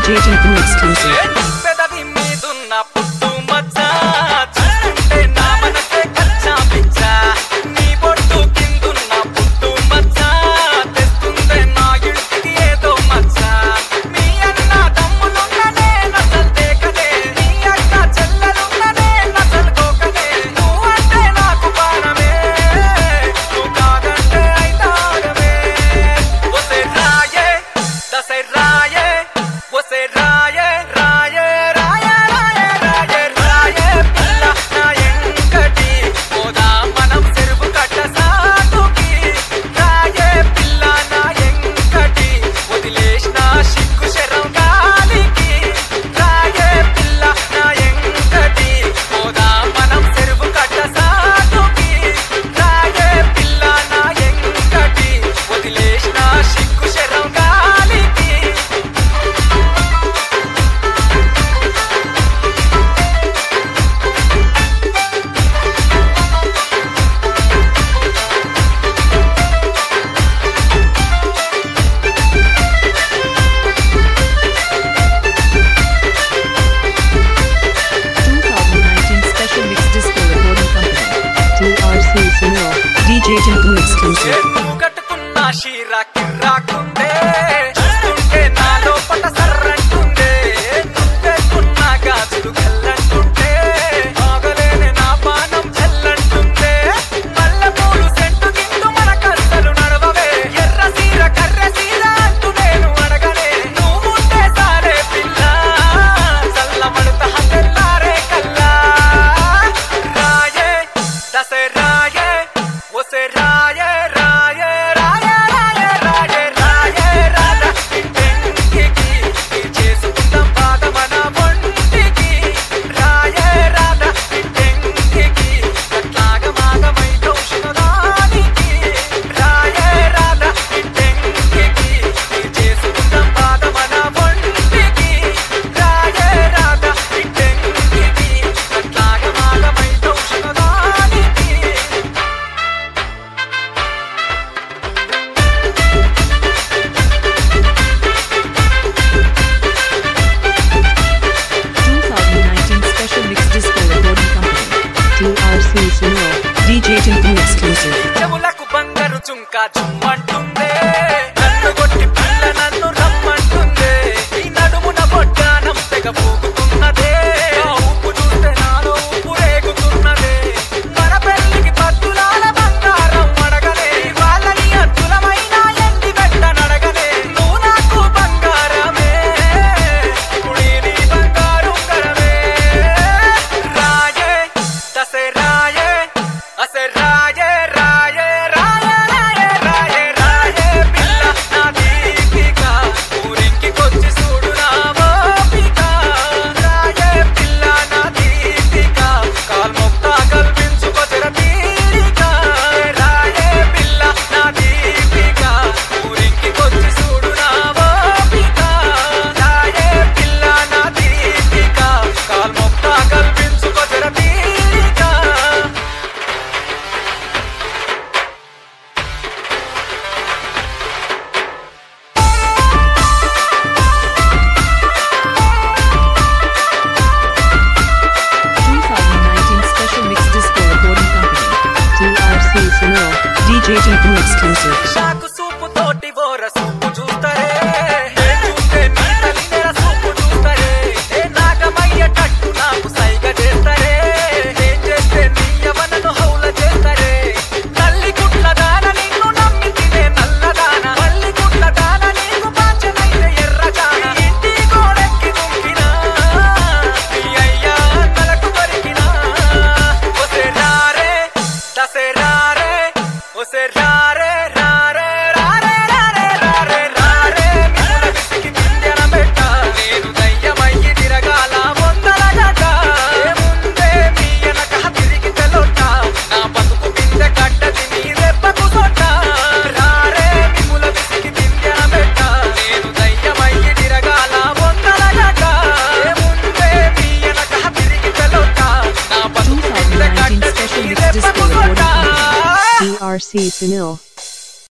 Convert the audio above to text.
DJ Tinku exclusive. DJ Tinku exclusive. DJ Tinku exclusive. చెవులకు బంగారు చుంకా చుమ్మంటుందే నన్ను కొట్టి పిల్ల నన్ను రమ్మంటుందే ఈ నడుమున బొడ్డానం తెగ పూగుతున్నదే ఊపు చూస్తే నాలో ఊపు రేగుతున్నదే మన పెళ్లికి పద్దులాల బంగారం అడగలే వాళ్ళని అద్దులమైన ఎండి వెంట నడగలే నువ్వు నాకు బంగారమే కుడి నీ బంగారు గరమే రాయే దసరాయే అసే రాయే రాయే రాయే రాయే రాయే రాయే పిల్ల నా దీపిక ఊరికి కొచ్చి చూడు నా ఓపిక రాయే పిల్ల నా దీపిక కాల్ మొక్తా కల్పించుకో జర తీరిక రాయే పిల్ల నా దీపిక ఊరికి కొచ్చి చూడు నా ఓపిక రాయే పిల్ల నా దీపిక కాల్ మొక్తా కల్పించుకో జర తీరిక DJ Tinku exclusive. షాకు సూపు తోటి ఓర సూపు చూస్తరే చూస్తే నీ తల్లి నెల సూపు చూస్తరే నాగమయ్యేటట్టు నాకు సైగ చేస్తరే ఏం చేస్తే నీ యవనను హౌల చేస్తరే తల్లి గుట్ల దాన నిన్ను నమ్మి తినే నల్లదాన తల్లి గుట్ల దాన నీకు పాచనైతే ఎర్రదాన ఇంటి గోడెక్కి దుంకినా నీ అయ్యా అన్నలకు దొరికినా ఒసే రారే దసరారే ఒసే రారే రారే రారే రారే రారే రారే మిమ్మల విసికి తిండెన పెట్ట నేను దయ్యమయ్యి తిరగాల వందల గట ముందే మీ వెనక తిరిగి తెలొట్ట నా బతుకు బిందె కట్టది నీ రెప్పకు సొట్ట రారే మిమ్మల విసికి తిండెన పెట్ట నేను దయ్యమయ్యి తిరగాల వందల గట ముందే మీ వెనక తిరిగి తెలొట్ట నా బతుకు బిందె కట్టది నీ రెప్పకు సొట్ట DRC Sunil.